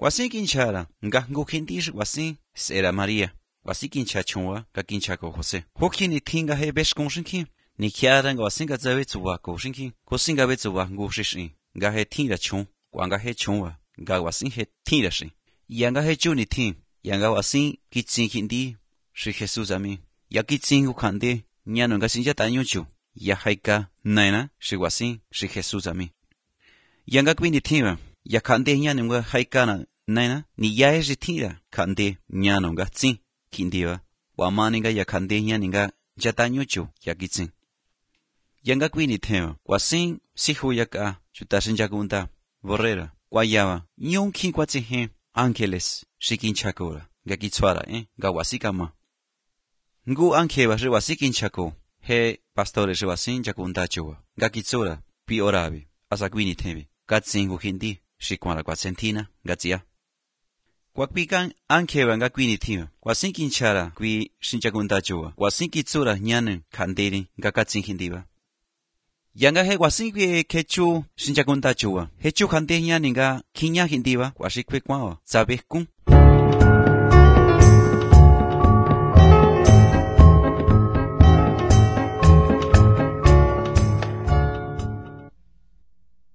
Wasin kinchara, nga ngukindish wasin, sera María. Wasin kincha chunwa, ka kincha ko Jose. Hoki ni tinga he besh konshinki. Ni kiara nga wasin ka zawe tsuwa konshinki. Kosin ga betsuwa ngushishin. Nga he tinga chun, kwa nga he chunwa. Nga wasin he tinga shin. Ya nga he chuni tin. Ya nga wasin kitsin hindi. Shi Jesus ami. Ya kitsin ukande. Nyano nga sinja tanyuchu. Ya haika naina. Shi wasin, shi Jesus ami. Ya nga kwini tinwa. Ya kande nyano nga haika na naina. Ni ya e tira kande nyano nga tsin. Kindiwa. Wamani nga ya kande nyano nga jatanyuchu ya kitsin. Ya nga kwini tinwa. Wasin sihu ya ka. Chutashin jagunda. Borrera. Guayaba. Nyonkin kwa tsihe. Ángeles, shikinchakora, gakitswara, gawasikama. Ngu ángel re wasikinchako, he pastores re wasin jakundachowa, gakitsora, pi orabi, asakwini tebe, gatsingu hindi, shikwara kwatsentina, gatia. Kwakpikan ángel gakwini tiba, wasinkinchara, kwi shinjakundachowa, wasinkitsura nyanen, kanderi, gakatsin hindiba. Yanga he wasikwe kechu shinjakundachowa, hechu kande nyaninga kinya hindiba, wasikwe kwawa, sabe kun.